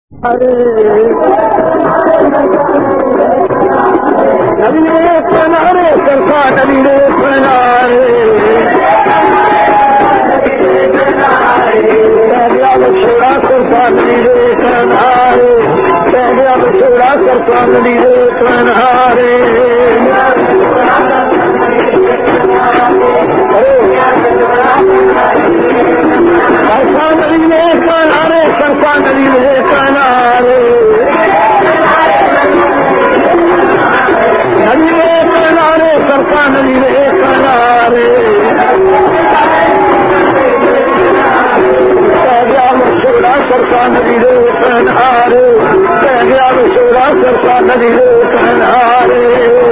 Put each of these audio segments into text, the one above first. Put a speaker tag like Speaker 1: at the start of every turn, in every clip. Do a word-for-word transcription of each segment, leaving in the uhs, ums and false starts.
Speaker 1: नबी रे किनारे सरसा नबी रे किनारे छोड़ा सरसा नबी रे किनारे छोड़ा सरसा नबी रे किनारे सरसा नबी रे किनारे सरसा नबी रे किनारे नबी रे किनारे सरसा नबी रे किनारे छोड़ा सरसा नबी रे किनारे छोड़ा सरसा नबी रे किनारे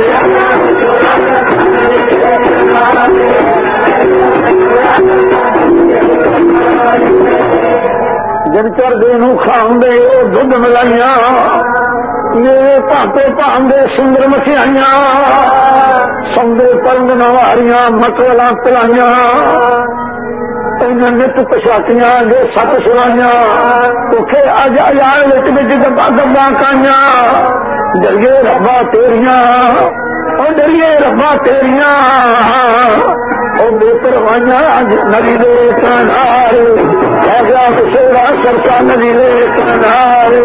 Speaker 1: जिन चर दिन खांदे दुध मिलाइया मेरे भापे भांदे सुंदर मठियाइया सौंदे परंग नवारिया मटवला पिलाइया नित पछातियां जो सत सुनाइया भुखे अज अजान विच विच दबा दबा काइया डरिए रब्बा तेरिया ओ डरिए रब्बा तेरिया ओ बेपरवाइया अज नबी दे किनारे है गया बसेरा सरसा नबी दे किनारे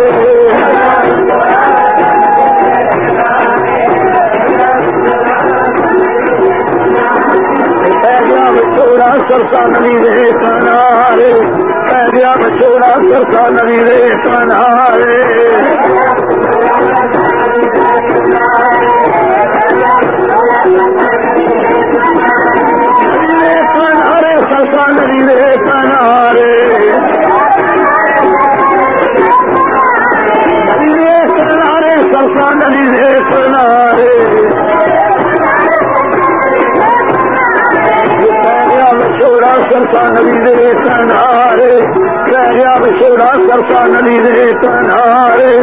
Speaker 1: छोड़ा सरसा नबी रे किनारे छोड़ा सरसा नबी रे किनारे किनारे सरसा नबी रे किनारे किनारे सरसा नबी रे किनारे छोड़ा सरसा नबी रे किनारे छोड़ा सरसा नबी रे किनारे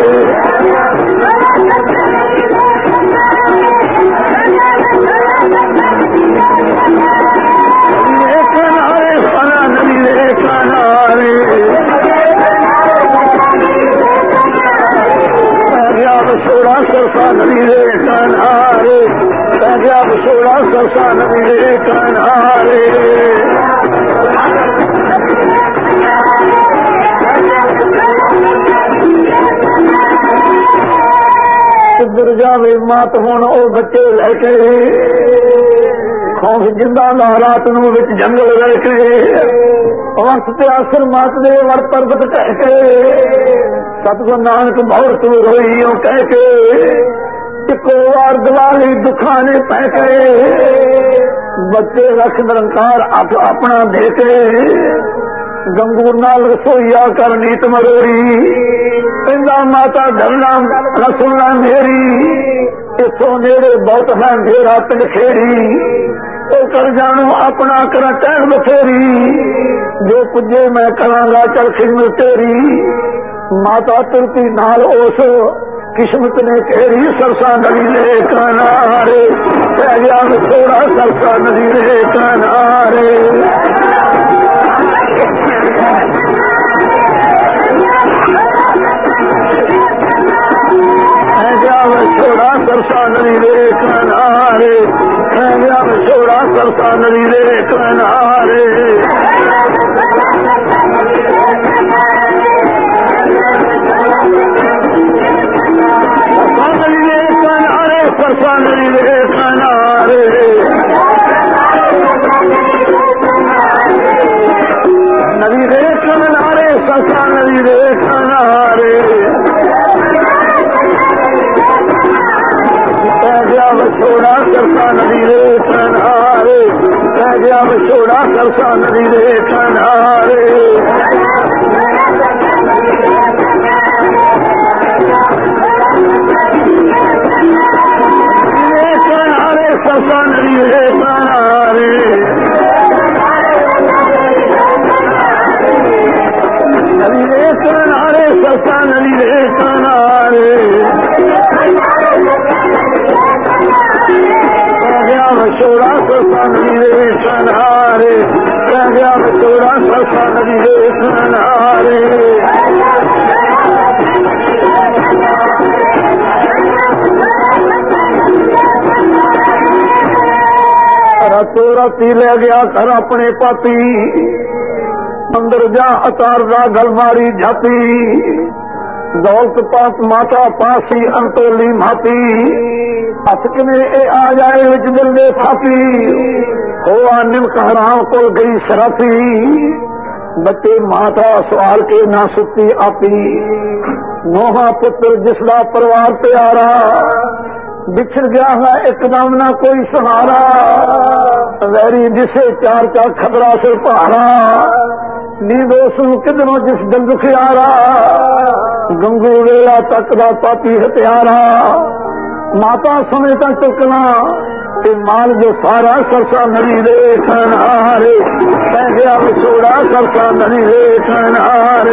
Speaker 1: किनारे सना नबी रे किनारे छोड़ा सरसा नबी रे किनारे छोड़ा सरसा नबी रे किनारे किधर जावे मात हुण ओ बच्चे लैके खौफ जिंदा ला रात नूं विच जंगल लैके वंश ते आसर मात दे वर पर्वत ढह के सतगुरु नानक मोहर तू रोईओ कह के इको वार दिवाली दुखा ने पै के बच्चे रख निरंकार अपना दे के गंगूर नाल रसोईया कर नीत मरोरी कहंदा माता डरना न सुनना मेरी इथों नेड़े बहुत है अंधेरा पिंड खेड़ी ओ कर जानो अपना करा टहल बथेरी जो पुजे मैं करांगा चल खिदमत तेरी माता तुरती नाल उस किस्मत ने केरी सरसा नबी रे किनारे थोड़ा सरसा नबी रे किनारे छोड़ा सरसा नबी रे किनारे छोड़ा सरसा नबी रे किनारे सरसा नबी रे किनारे नबी रे किनारे सरसा नबी रे किनारे छोड़ा सरसा नबी रे किनारे छोड़ा सरसा नबी रे किनारे सरसा नबी रे किनारे नबी रे किनारे सरसा नबी रे किनारे छोड़ा सरसा नबी रे किनारे छोड़ा सरसा नबी रे किनारे राती ले गया घर अपने पाती, अंदर जा अतारदा गलमारी झाती, दौलत पात माता पासी अंतोली माती, हथ में ए आ जाए विच दिल दे साथी, होआ निमक हराम को गई शराफी, बच्चे माता सवाल के ना सुती आपी, नोहा पुत्र जिसदा परिवार प्यारा, बिछड़ गया है एकदम ना कोई सहारा, वैरी जिसे चार चार खतरा से पहाड़ा, नींद उसू किधरों जिस दिल दुखियारा, गंगू वेला तक दा पापी हत्यारा, माता समेत चुकना ते माल जो सारा सरसा नदी देखन हारे, पै गया विछोड़ा सरसा नदी देखन हारे।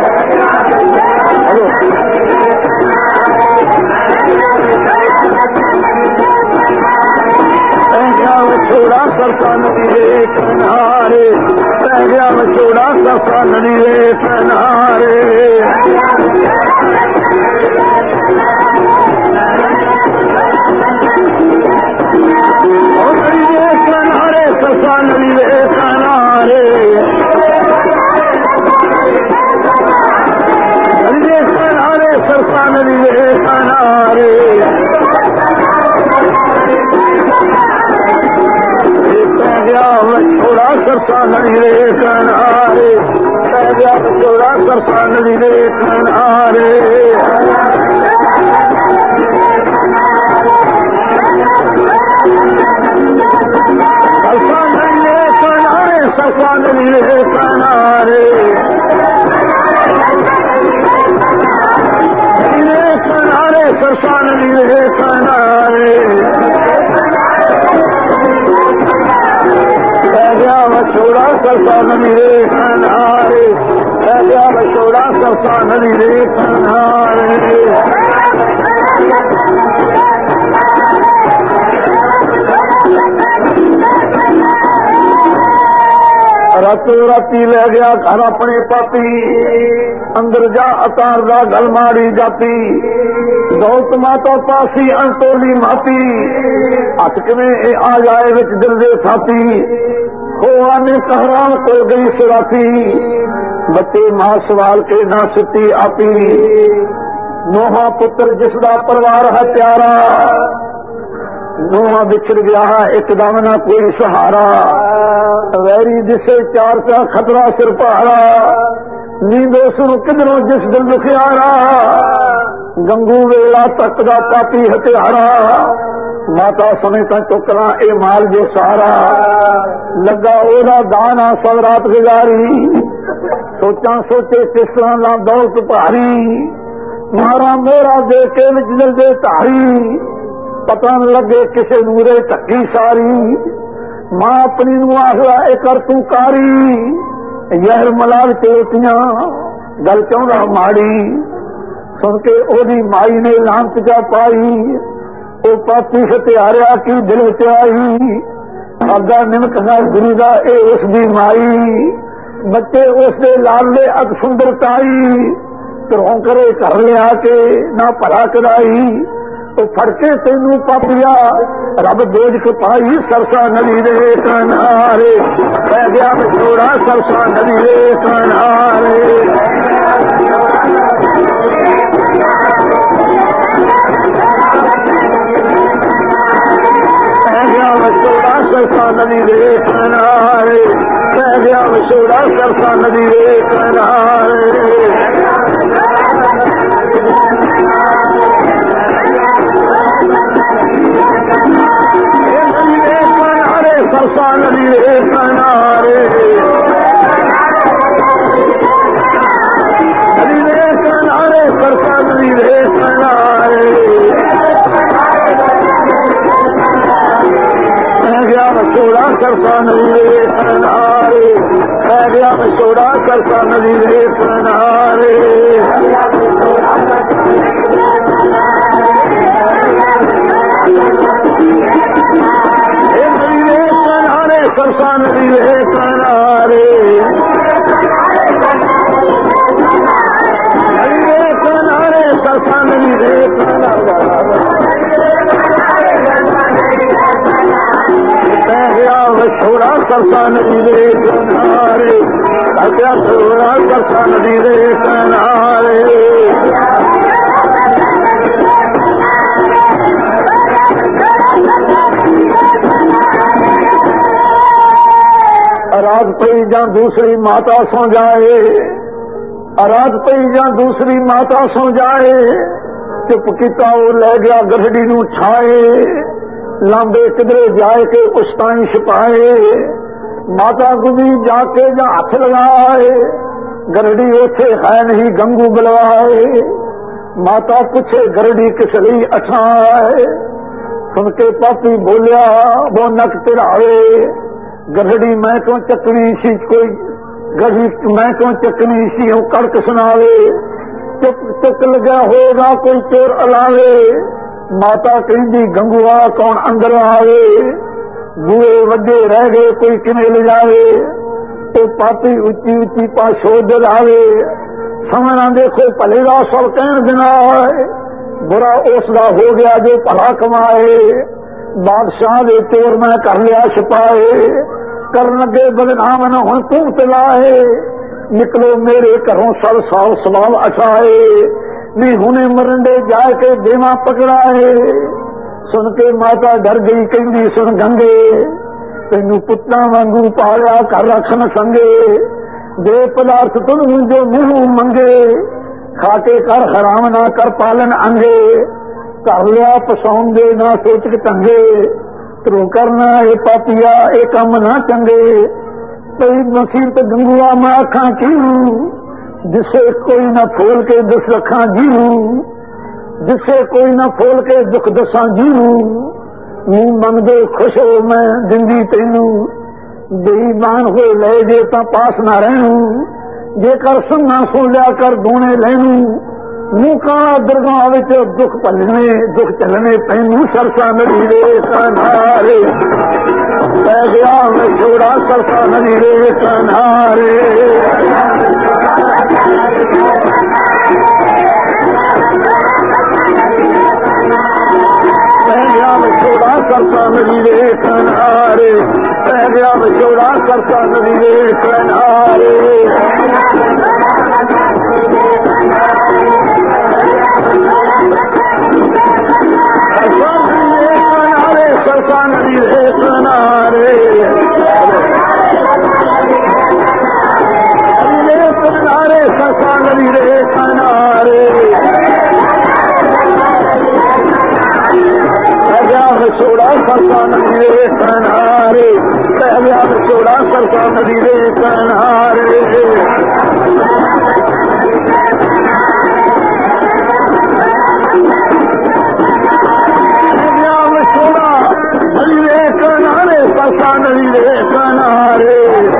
Speaker 1: पै गया विछोड़ा सरसा नदी देखन हारे, पै गया विछोड़ा सरसा नदी देखन हारे। सरसा नदी देखन हारे, नदी देखन हारे, सरसा नदी देखन हारे, पै गया विछोड़ा सरसा नदी देखन हारे, पै गया विछोड़ा सरसा नदी देखन हारे। सरसा नदी देखन हारे, देखन हारे, सरसा नदी देखन हारे, पै गया विछोड़ा सरसा नदी देखन हारे, पै गया विछोड़ा सरसा नदी देखन हारे। रातों राती ले गया घर अपने पाती, अंदर जा अतारदा गलमारी जाती, दौलत माता पासी अंतोली माती, अटक में ए आ जाए विच दिल दे साथी, खोआ ने कहरान को गई सराफी, बच्चे मां सवाल के ना सुती आपी, नोहा पुत्र जिसदा परिवार है प्यारा, नोहा बिछड़ गया है एकदम ना कोई सहारा, वैरी जिसे चार चार खतरा सिर पहाड़ा, नींद उसू किधरों जिस दिल दुखियारा, गंगू वेला तक दा पापी हत्यारा, माता समेत चुकना ए माल जो सारा, लगा ओदा दाना सब रात गुजारी, सोचा सोचे किस तरह ना दौलत भारी, मारा मोरा दे के विच दिल दे धारी, पता न लगे किसे नूरे ढकी सारी, मां अपनी नूं आखला ए कर तू कारी, यहर मलाल चोटियां गल चाहदा माड़ी, सुन के ओदी माई ने लांत जा पाई, ओ पापी हत्यारिया की दिल च आई, अगा निमक है गुरु दा ए उसदी माई, बच्चे उसदे लाले अग सुंदरताई, घरों करे घर लिया के ना भला कराई, तो फड़के तेनू पापिया रब दोज पाई, सरसा नदी देखन हारे, पै गया विछोड़ा सरसा नदी देखन हारे। पै गया विछोड़ा सरसा नदी देखन हारे, पै गया विछोड़ा सरसा नदी देखन हारे। सरसा नदी देखन हारे, नदी देखन हारे, सरसा नदी देखन हारे, पै गया विछोड़ा सरसा नदी देखन हारे, पै गया विछोड़ा सरसा नदी देखन हारे। सरसा नदी देखन हारे, नदी देखन हारे, सरसा नदी देखन हारे, पै गया सरसा नदी दे किनारे, ताकिया छोड़ा सरसा नदी दे किनारे। रात पई जा दूसरी माता सो जाए, रात पई जा दूसरी माता सो जाए, चुप किता वो लै गया गरहड़ी नू छाए, लांबे किधरे जाए के उस ताई छपाए, माता गुजी जाके जा हथ लगाए, गरहड़ी ओथे है नहीं गंगू बुलवाए, माता पूछे गरहड़ी किस लिए अछाए, सुन के पापी बोलिया वो नक तिरावे, गरहड़ी मैं क्यों चकनी सी कोई गरहड़ी मैं क्यों चकनी सी हूं कड़क सुनावे, चुप चुक लगा होगा कोई चोर अलावे, माता कहती गंगुआ कौन अंदर आवे, बूहे वड्डे रह गए कोई किमें ले जावे, तो पापी उच्ची उच्ची पाशोद लावे, समझना देखो भले का सब कहन देना है, बुरा उसका हो गया जो भला कमाए, बादशाह दे चोर मैं कर लिया छपाए, कर लगे बदनाम न हुण तू तलाए, निकलो मेरे घरों सब साफ स्वभाव अछाए, नहीं हुने मरंडे जाके देवा पकड़ाए। सुन के माता डर गई कहती सुन गंगे, तेनू पुत्ता वांगू पालिया कर रखन संगे, दे पदार्थ तुम जो मुंह मंगे, खाके कर हराम ना कर पालन अंगे, कर लिया पसौन दे ना सोच के चंगे, तू करना ये पापिया ये कम ना चंगे, कई मुसीबत गंगुआ मैं अखा चीरू, जिसे कोई न फोल के दुख रखा जीरू, जिसे कोई न फोल के दुख दसा जीरू, मुंह मंगदे खुश हो मैं जिंदी तेनू, बेईमान हो ले जे ता पास ना रहूं, जेकर सुनना सुन लिया कर दूने लैनू, मुंह काला दरगाह विच दुख भलने दुख चलने पैनू, सरसा नदी दे किनारे पै गया मैं छोड़ा सरसा नदी दे किनारे, पै गया मैं छोड़ा सरसा नदी दे किनारे, पै गया मैं छोड़ा सरसा नदी दे किनारे, सरसा नदी दे किनारे, किनारे सरसा नदी दे किनारे, पहला छोड़ा सरसा नदी दे किनारे, पहला छोड़ा सरसा नदी दे किनारे, सरसा नदी दे किनारे,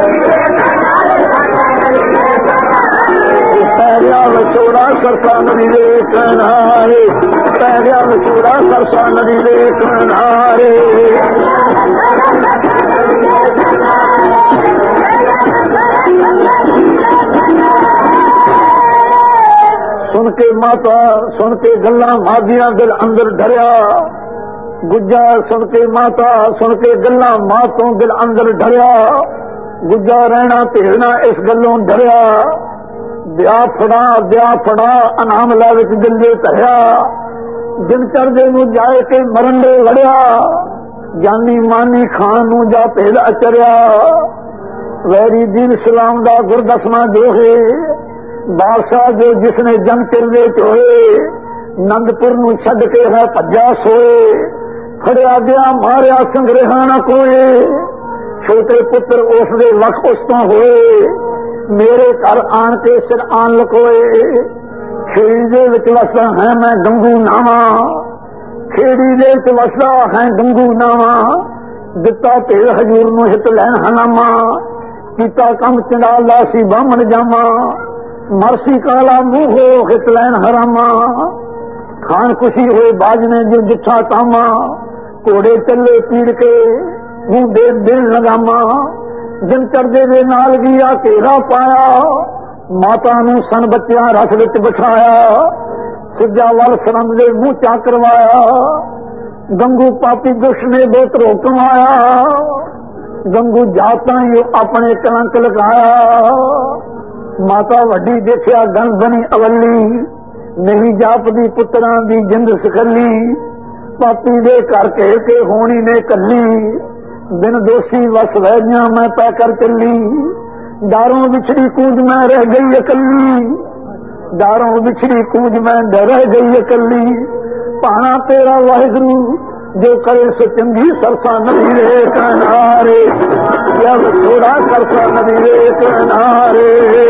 Speaker 1: पैरिया छोड़ा सरसा नदी दे किनारे, पैरिया छोड़ा सरसा नदी दे किनारे, सुन के माता सुन के गल्लां मादियां दिल अंदर डरिया, गुज्जा सुन के माता सुन के गल्लां मां तो दिल अंदर डरिया, गुज्जा रहना भेजना इस गलों डरिया, ब्याह फड़ा ब्याह फड़ा अनाम लै विच दिल दे धरिया, दिन चढ़दे नूं जाए के मरण दे लड़िया, जानी मानी खान नूं जा भेद अचरिया, वैरी दीन सलाम दा गुर दसवां जो है, बादशाह जो जिसने जंग तिरदे चोए, नंदपुर नूं छड्ड के है भज्जा सोए, फड़िया गया मारिया संग्रहा न कोए, छोटे पुत्र उसदे वख उस तो होए, मेरे घर आन के सिर आन लकोए, खेड़ी दे विच वसदा है मैं गंगू नावा, खेड़ी दे विच वसदा है गंगू नावा, दिता भेद हजूर नूं हित लैन हनामा, कीता कम चंडाला सी बामण जामा, मरसी काला मुंह हो हित लैन हरामा, खान खुशी होए बाजने जो जिठा तामा, घोड़े चले पीड़ के मुंह दे दिल लगामा, दिन चढ़दे दे नाल गया घेरा पाया, माता नूं सन बच्चियां रथ विच बिठाया, सिजा वल सरम दे मुंह चा करवाया, गंगू पापी दुष्ट ने बहुत रोक कमाया, गंगू जाता ही अपने कलंक लगाया। माता वड्डी देखिया गण बनी अवली, नहीं जापदी पुत्रां दी जिंद सखली। पापी दे कर घेर के होनी ने कली, बिन दोषी वस वैदियां मैं पै कर चली। दारों बिछड़ी कूद मैं रह गई अकली, दारों बिछड़ी कूद मैं रह गई अकली। पाना तेरा वाहिगुरु जो करे सो चंगी, सरसा नदी रे किनारे, जब थोड़ा सरसा नदी रे किनारे।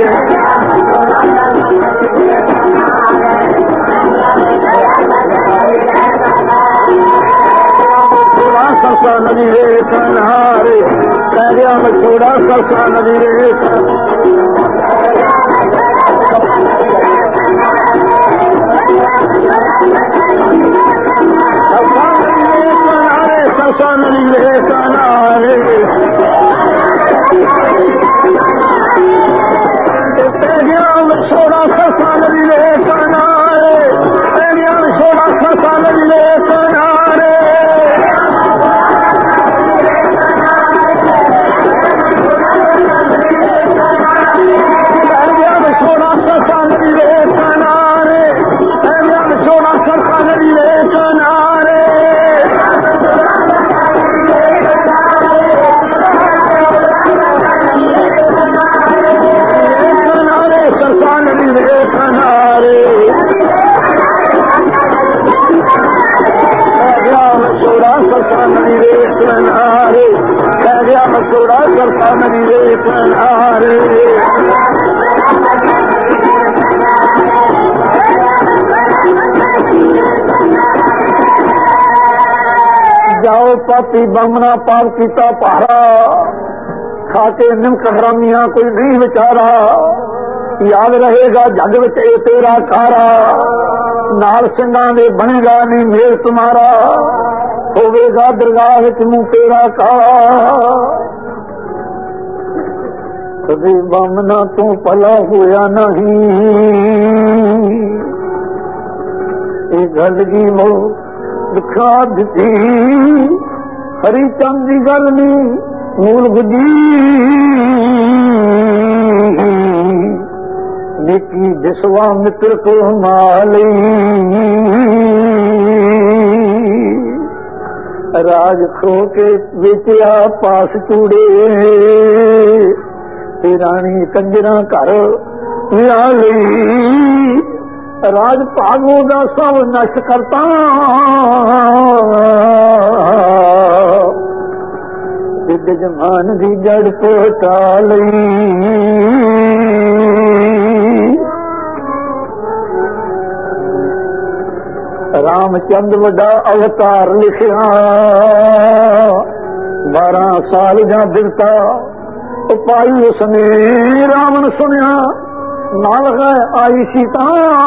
Speaker 1: थोड़ा सरसा नदी रे किनारे, कह गया मैं थोड़ा सरसा नदी रे सरसा नदी रे किनारे। छोड़ा सरसा नदी रे किनारे, छोड़ा सरसा नदी रे किनारे। छोड़ा सरसा नदी रे किनारे, छोड़ा सरसा नदी रे किनारे। सरसा नदी रे किनारे, छोड़ा सरसा नदी रे किनारे, कह गया मैं छोड़ा सरसा नदी रे किनारे। जाओ पापी बमना पाप कीता पारा, खाके निमक हरामियां कोई नहीं विचारा। याद रहेगा जग विच ए तेरा कारा, नाल सिंगां दे बनेगा नहीं मेल तुम्हारा। होवेगा दरगाह विच मुंह तेरा काला, कभी बामना तू भला होया नहीं। ये गल की मो दिखा दी, हरी चंद की गल नहीं मूल बुझी। निकी दिसवा मित्र को माली, राज खो के बेचिया पास चूड़े। रानी कंजरा घर विआह लई, राज भागो दा सब नष्ट करता। सिद्ध जमान दी जड़ पोटा लई, रामचंद वड्डा अवतार लिखिया। बारह साल जा दिता पाई उसने रावण सुनिया, नाल है आई सीता।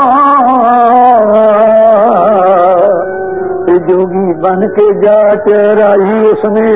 Speaker 1: जोगी बन के जा चराई उसने,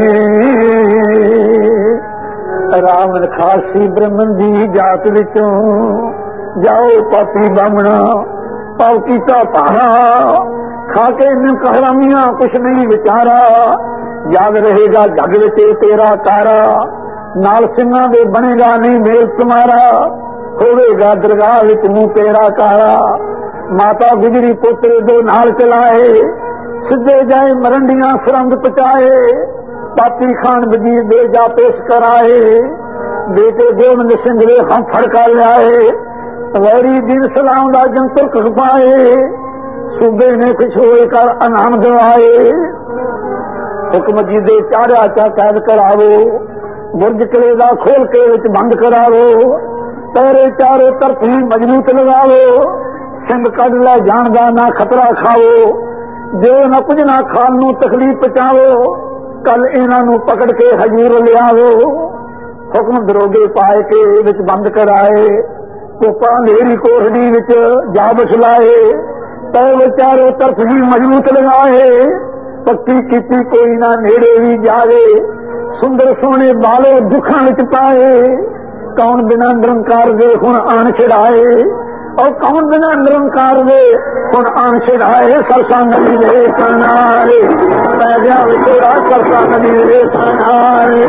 Speaker 1: रावण खासी ब्रह्मन दी जात विचों। जाओ पापी बामना पाव कीता पारा, खाके निमक हरामियां कुछ नहीं विचारा। याद रहेगा जग विच तेरा तारा, नाल सिंगां दे बनेगा नहीं मेल तुम्हारा। होवेगा दरगाह विच मुंह तेरा काला, माता गुजरी पोतरे दो नाल चलाए। सिद्धे जाए मरंडियां सरंद पचाए, पापी खान वजीर दे जा पेश कराए। बेटे गोविंद सिंह दे हम फड़का लियाए, वैरी दीन सलाम दा जंतर खपाए। सूबे ने खुशोए कर अनाम दिवाए, हुक्म जी दे चारा चा कैद करावो। बुर्ज किले दा खोल के विच बंद करावो, तेरे चारों तरफ ही मजबूत लगावो। सिंह कढ़ लै जान दा ना खतरा खावो, जो न कुछ ना खान नू तकलीफ पहुंचावो। कल इन्हां नू पकड़ के हजूर लियावो, हुक्म दरोगे पाए के विच बंद कराए। कोपा अंधेरी कोठड़ी विच जा बसलाए, तेरे चारों तरफ ही मजबूत लगाए। पक्की कीती कोई ना नेड़े भी जावे, सुंदर सोने बाले दुखां विच पाए। कौन बिना निरंकार दे हुण आन छड़ाए, और कौन बिना निरंकार दे हुण आन छड़ाए सरसा नदी दे किनारे पै गया विछोड़ा सरसा नदी दे किनारे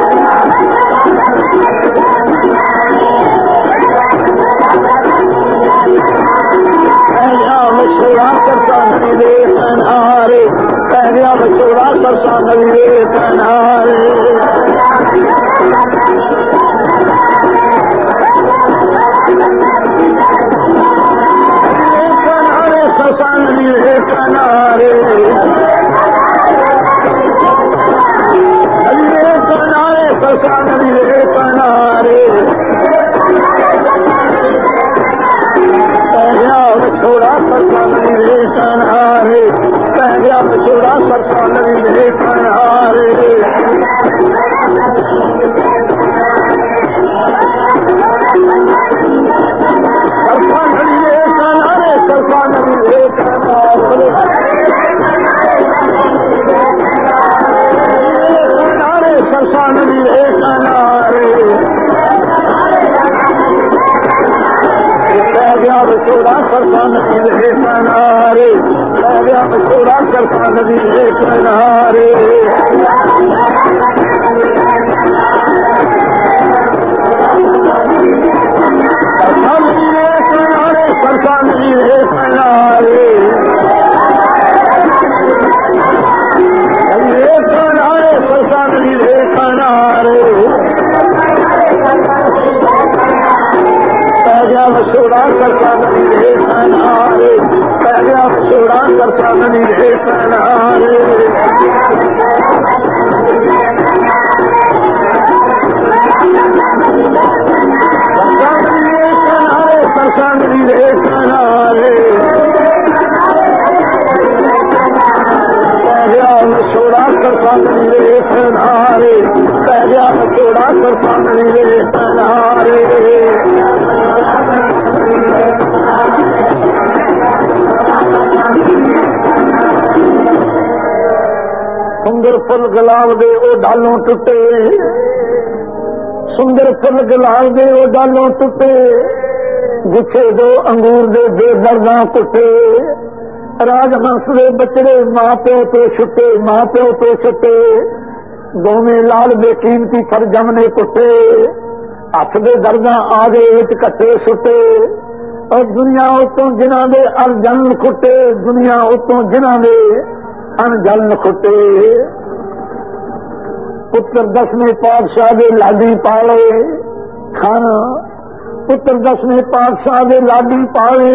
Speaker 1: पै गया विछोड़ा सरसा नदी दे किनारे पै गया विछोड़ा सरसा नदी दे किनारे सरसा नदी दे किनारे नदी दे किनारे सरसा नदी दे किनारे पै गया विछोड़ा सरसा नदी दे किनारे पै गया विछोड़ा सरसा नदी दे किनारे सरसा नदी दे किनारे सरसा नदी दे किनारे सरसा नदी दे किनारे पै गया विछोड़ा सरसा नदी दे किनारे पै गया विछोड़ा सरसा नदी दे किनारे सरसा नदी दे किनारे सरसा नदी दे किनारे पै गया विछोड़ा सरसा नदी दे किनारे पै गया विछोड़ा सरसा नदी दे किनारे सरसा नदी दे किनारे पै गया विछोड़ा सरसा नदी दे किनारे पै गया विछोड़ा सरसा नदी दे किनारे सुंदर फुल गुलाब दे ओ डालों टुटे सुंदर फुल गुलाब दे ओ डालों टुटे गुच्छे दो अंगूर दे बेदर्दा कुटे राजहंस दे बचड़े मां प्यो तो छुटे मां प्यो तो छुटे दोवें लाल दे कीमती फरजम ने कुटे हथ दे दर्दा आगे विच कट्टे सुटे और दुनिया उतों जिन्हां दे अनजन खुटे दुनिया उतों जिन्हां दे अनजन खुटे पुत्र दसवें पातशाह दे लाडी पाले खाना पुत्र दसवें पातशाह दे लाडी पाले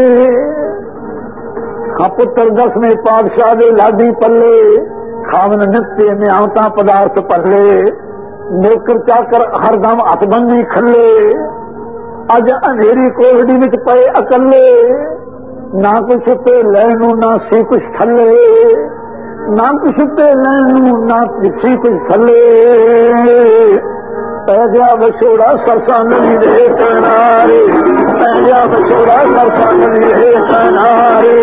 Speaker 1: हाँ पुत्र दसवें पातशाह दे लाडी पले खावन नित्य में आवता पदार्थ पले नौकर चाकर हरदम हथबंदी खले अज अंधेरी कोहड़ी विच पे अकले ना कुछ पे लैनू ना सी कुछ थले ना कुछ पे लैनू ना सी कुछ थले पै गया विछोड़ा सरसा नदी दे किनारे पै गया विछोड़ा सरसा नदी दे किनारे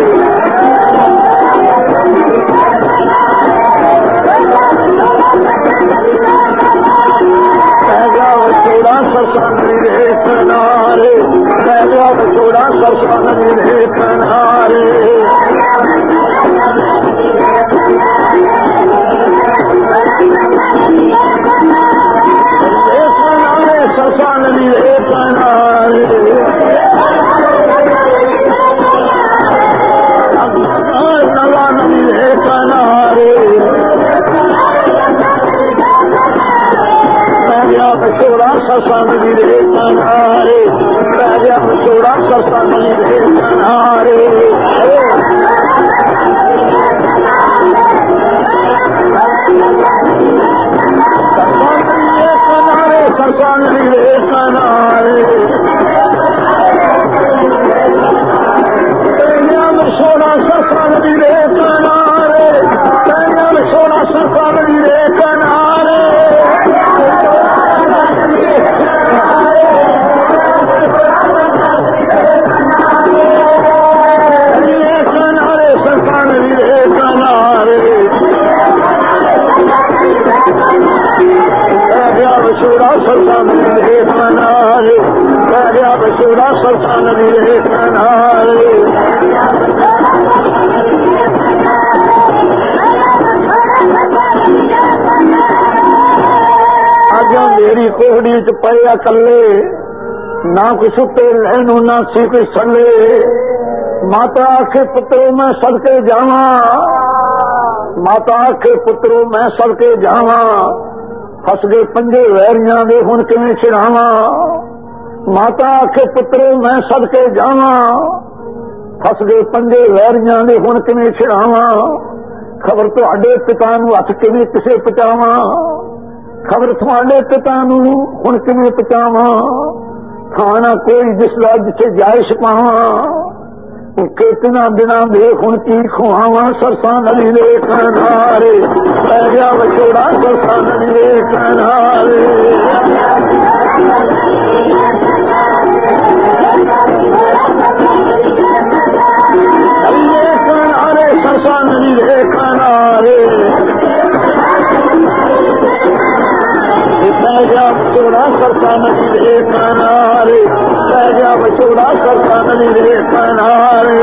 Speaker 1: पै गया विछोड़ा सरसा नदी दे किनारे पै गया विछोड़ा सरसा नदी दे किनारे सरसा नदी दे किनारे नवा नदी दे किनारे पै गया विछोड़ा सरसा नदी दे किनारे पै गया विछोड़ा सरसा नदी दे किनारे सरसा नदी दे किनारे विछोड़ा सरसा नदी दे किनारे विछोड़ा सरसा नदी दे किनारे सरसा नदी दे किनारे विछोड़ा सरसा नदी दे किनारे विछोड़ा सरसा नदी रे कनारे आजा मेरी कोहड़ी च पया कले ना कोई सुते रहनू ना सी कोई सले माता आखे पुत्रो मैं सदके जावा माता आखे पुत्रो मैं सदके जावा फस गए पंजे वैरियां दे हुण किवें छिड़ावा माता आखे पुत्रो मैं सदके जावा फस गए पंजे वैरियां दे हुण किवें छिड़ावा खबर तुहाडे पिता नूं हथ किवें किसे पहुंचावा खबर तुहाडे पिता नूं हुण किवें पहुंचावा खाना कोई जिसदा जिथे जायश पावा भुखे तिना दिना दे हुण की खुआवा सरसा नदी दे किनारे पै गया विछोड़ा सरसा नदी दे किनारे किनारे सरसा नदी दे किनारे पै गया विछोड़ा सरसा नदी दे किनारे पै गया विछोड़ा सरसा नदी दे किनारे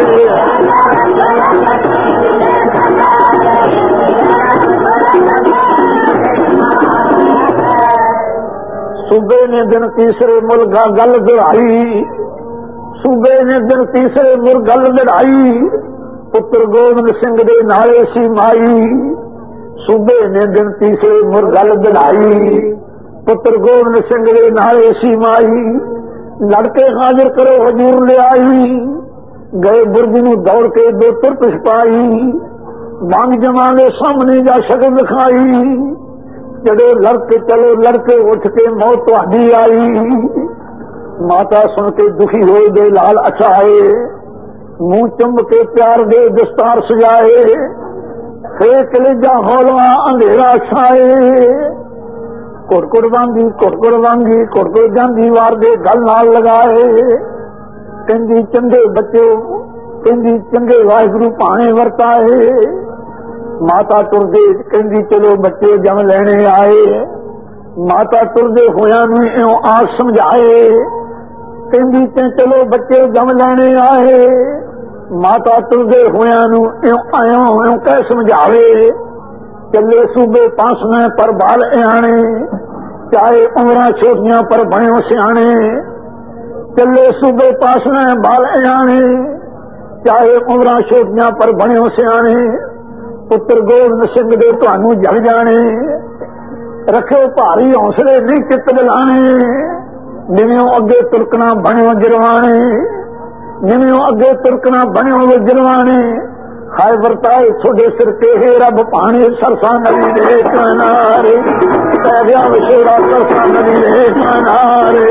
Speaker 1: सूबे ने दिन तीसरे मुर्गा गल दड़ाई सूबे ने दिन तीसरे मुर गल दड़ाई पुत्र गोविंद सिंह दे नाले सी माई सूबे ने दिन तीसरे मुर गल दड़ाई पुत्र गोविंद सिंह दे नाले सी माई लड़के हाजिर करो हजूर ले आई गए बुर्ज नूं दौड़ के दो तुर पिछपाई मांग जमा के सामने जा शक्ल दिखाई जदों लड़के चलो लड़के उठ के मौत तुहाडी आई माता सुन के दुखी हो गए लाल अछाए मुंह चुंब के प्यार दे दस्तार सजाए फिर कलेजा हौलवा अंधेरा छाए कुड़कुड़ वांगी कुड़कुड़ वांगी कुड़कुड़ जांदी वार दे गल नाल लगाए कहंदी चंगे बच्चो कहंदी चंगे वाहिगुरू भाणे वरताए माता टुरदे कहंदी चलो बच्चे जम लेने आए माता टुरदे होया नूं इउं आख समझाए कहंदी ते चलो बच्चे जम लेने आए माता टुरदे होया नूं इउं आयो इउं कह समझावे चले सूबे पास में पर बाल आने चाहे उमरा छोटियां पर बने सियाने चले सूबे पास में बाल आने चाहे उमरा छोटियां पर बने सियाने पुत्र गोविंद सिंह दे तुहानू जग जाने रखो भारी हौसले नहीं चित दिलाने जिवें अगे तुरकना बने गिरवाने जिवें अगे तुरकना बने गिरवाने हाय वरताए छोड़े सिर के हे रब पानी सरसा नदी दे किनारे पै गया विछोड़ा सरसा नदी दे किनारे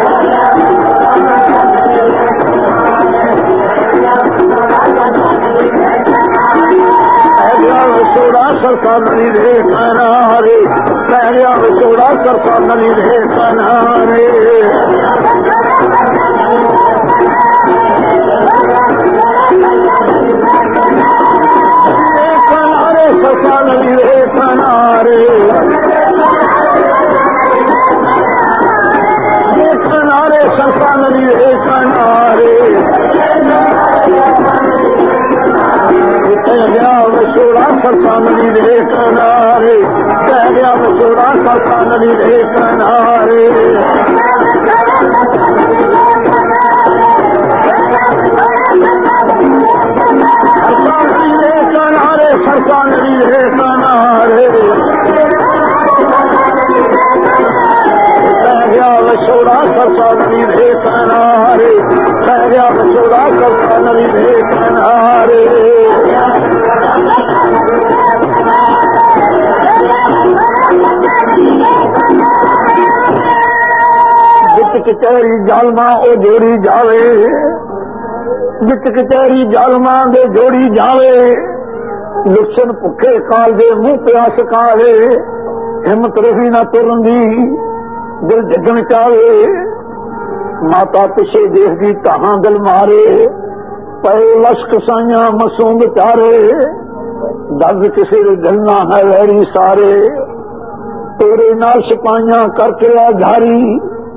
Speaker 1: पै गया विछोड़ा सरसा नदी दे किनारे पै गया विछोड़ा सरसा नदी दे किनारे सरसा नदी दे किनारे किनारे सरसा नदी दे किनारे कह गया विछोड़ा सरसा नदी दे किनारे कह गया विछोड़ा सरसा नदी दे किनारे सरसा नदी दे किनारे कह गया विछोड़ा सरसा नदी दे किनारे कह गया विछोड़ा सरसा नदी दे किनारे जित कचहरी जालमा ओ जोड़ी जावे जित कचहरी जालमा दे जोड़ी जावे लुछन भुखे काल दे मुंह प्यास काले हिम्मत रही ना तुरन दी दिल जगन चावे माता पिछे देखदी ताहां दिल मारे पए लश्क साइया मसूम चारे दर्द किसे दिल ना है वैरी सारे तेरे नाल सिपाहियां करके आ घारी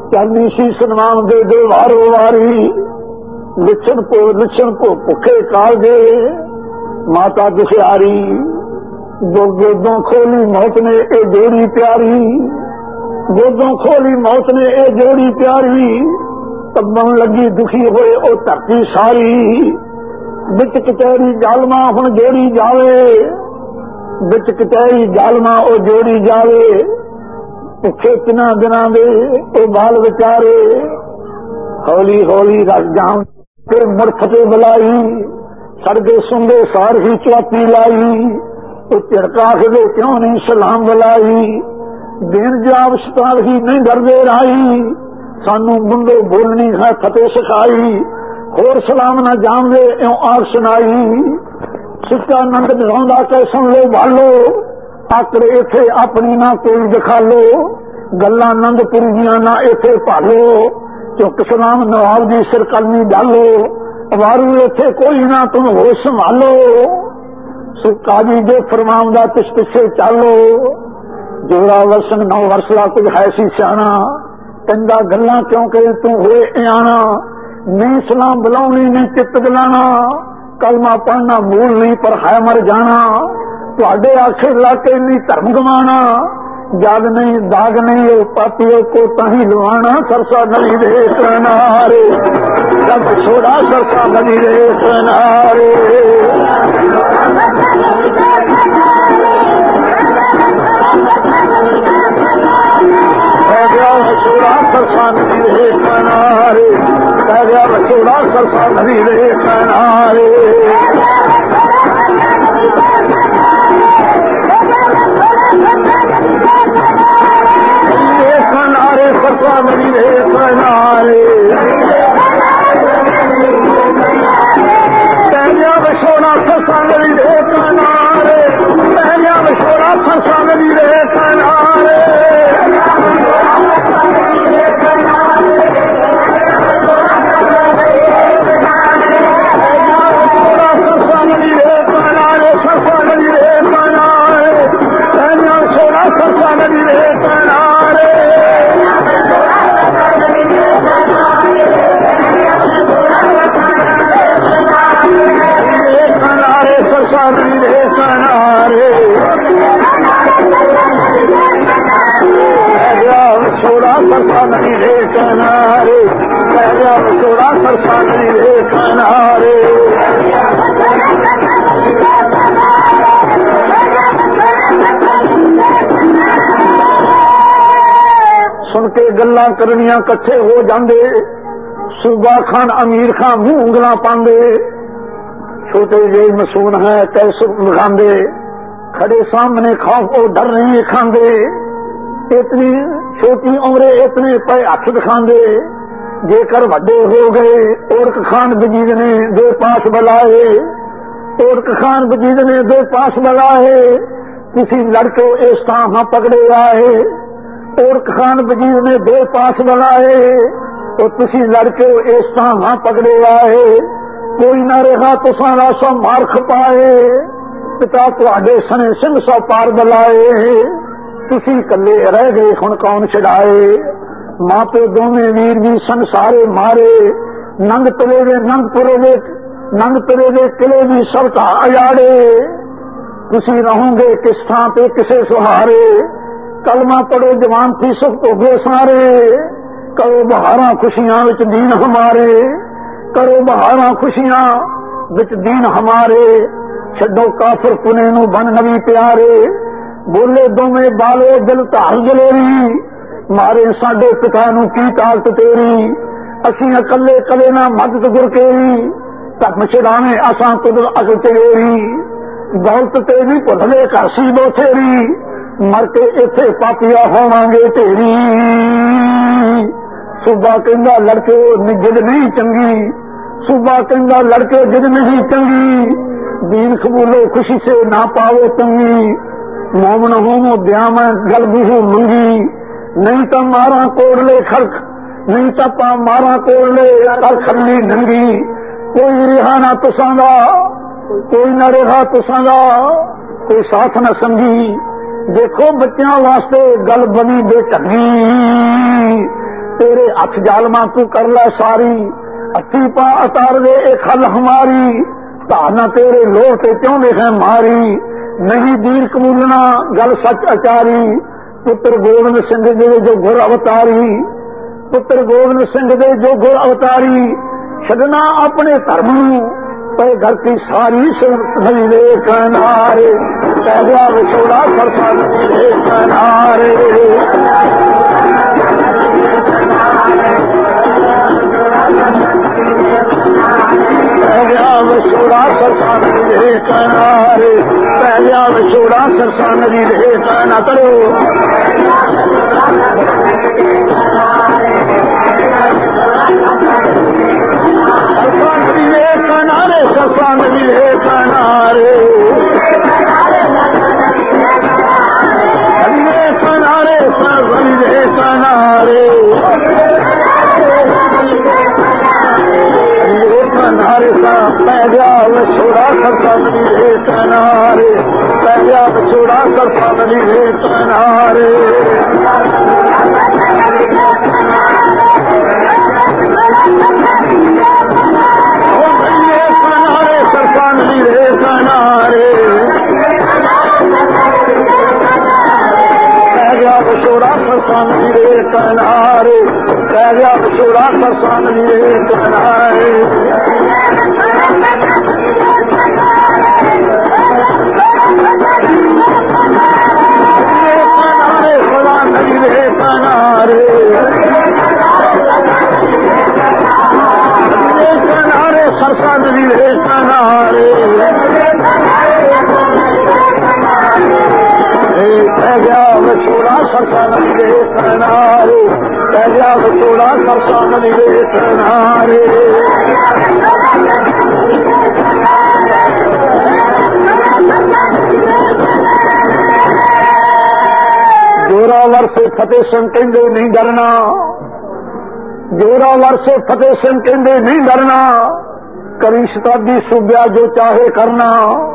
Speaker 1: चांदी सी सनमान दे दो वारो वारी, लिछन को लिछन को भुखे कालजे माता दुखियारी। जो गोदों खोली मौत ने ए जोड़ी प्यारी, गोदों खोली मौत ने ए जोड़ी प्यारी, तब्बन लगी दुखी होए ओ धरती सारी। बिच कचहरी जालमा हुण जोड़ी जावे, बिच कचहरी जालमा ओ जोड़ी जावे, भुखे तिना दिना दे ओ बाल विचारे। हौली हौली रस जाम फिर मुड़ फटे बुलाई, सड़गे सुंदे सार ही चौथी लाई। तो झिड़का दे क्यों नहीं सलाम बुलाई, देन जवाब सताल ही नहीं डरदे राई। सानू मुंडो बोलनी है फतेह सिखाई, होर सलाम न जामदे इं आग सुनाई। सिक्का नंद निभांदा कै सुन लो भालो, आकड़ इथे अपनी ना कोई दिखा लो। गल्लां नंदपुरी दियां ना इथे भालो, चुक सलाम नवाब दी सिरकलनी डालो। वारू इथे कोई ना तुम होश संभालो, सुक्का जी दे फरमांदा तिस पिछे चालो। जोड़ा वरसन नौ वरसला कुछ है सी सियाणा, कहंदा गल्लां क्यों करे तू होए इयाना। नहीं सलाम बुलाउणी नहीं चित दिलाना, कलमा पढ़ना मूल नहीं पर है मर जाना। तुहाडे आखे लाके नहीं धर्म गवाना, जाग नहीं दाग नहीं ओ पापियों को ताही लवाना। सरसा नदी दे किनारे सब छोड़ा, सरसा नदी दे किनारे छोड़ा सरसा नदी दे किनारे, छोड़ा सरसा नदी दे किनारे। किनारे सरसा नदी दे किनारे, पहलिया विछोड़ा सरसा नदी दे किनारे, पहलिया विछोड़ा सरसा नदी दे किनारे। सरसा नदी दे किनारे, किनारे सरसा नदी दे किनारे। छोड़ा सरसा नदी दे किनारे, छोड़ा सरसा नदी दे किनारे। सुन के गल्लां करनियां कट्ठे हो जांदे, सूबा खान अमीर खान मुंह उंगलां पांदे। छोटे जे मसून है कैसे लुढ़ांदे, खड़े सामने खौफ और डर नहीं खांदे। इतनी छोटी उम्रे इतने पे हथ दिखांदे, जेकर वड्डे हो गए ओरक खान बजीद ने दो पास बुलाए। ओरक खान बजीद ने दो पास बुलाए, किसी लड़के इस तरह पकड़े आए। ओरक खान वजीर ने दो पास बनाए, तो तुसी लड़के इस तरह पकड़े आए। कोई न रहा तुसा रासा मार खपाए, पिता तुहाडे सने सिंह सौ पार बुलाए। तुसी कले रह गए हुण कौन छड़ाए, मां पे दोवें वीर भी संसारे मारे। नंग तले दे नंगपुरे दे नंग तले दे किले भी सब ढा अजाड़े। तुसी रहोगे किस थां पे किसे सहारे, कलमा पढ़ो जवान थी सुख भोगे सारे। करो बहारा खुशियां विच दीन हमारे, करो बहारा खुशियां विच दीन हमारे। छड्डो काफिर पुने नू बन नबी प्यारे। बोले दोवें बालो दिल धार जलेरी, मारे साडे पिता नू की ताकत तेरी। असीं अकले कले ना मदद गुरकेरी, धर्म छड़ावे असां तुद अकल तेरी। दौलत ते भी भुलले घर सी बोथेरी, मर के इथे पापिया होवांगे ढेरी। सूबा कहंदा लड़के जिद नहीं चंगी, सूबा कहंदा लड़के जिद नहीं चंगी। दीन कबूलो खुशी से ना पाओ तंगी, मोमन होमो ब्याह में गल बूहू मंगी। नहीं तो मारा कोड़ले खड़क, नहीं तो पा मारा कोड़ले कर खरली नंगी। कोई रिहा ना तुसांदा, कोई न रिहा तुसांदा, कोई साथ न संगी। देखो बच्चों वास्ते गल बनी बेढंगी, तेरे हथ जालमा तू कर लै सारी, अथी पा अतार दे एक खल हमारी, धारना तेरे लोह ते क्यों लिखे मारी, नहीं दीर कबूलना गल सच अचारी, पुत्र गोविंद सिंह दे जो गुर अवतारी, पुत्र गोविंद सिंह दे जो गुर अवतारी, छड़ना अपने धर्म पे घर की सारी नदी दे किनारे, कह गया विछोड़ा सरसा नदी दे किनारे, कह गया विछोड़ा सरसा नदी दे किनारे, कह गया विछोड़ा सरसा नदी दे किनारे। करो सरसा नदी दे किनारे, सरसा नदी दे किनारे, नदी दे किनारे, नदी दे किनारे, किनारे सा पै गया विछोड़ा सरसा नदी दे किनारे, पै गया विछोड़ा सरसा नदी दे किनारे, सरसा नदी दे किनारे, पै गया विछोड़ा सरसा नदी दे किनारे, पै गया विछोड़ा सरसा नदी दे किनारे, नदी दे किनारे, किनारे सरसा नदी दे किनारे, कह गया विछोड़ा सरसा नदी दे किनारे, कह गया विछोड़ा सरसा नदी दे किनारे, जोरावर से फतेह सिंह कहंदे नहीं डरना, जोरावर से फतेह सिंह कहंदे नहीं डरना, करी शताब्दी सूबिया जो चाहे करना,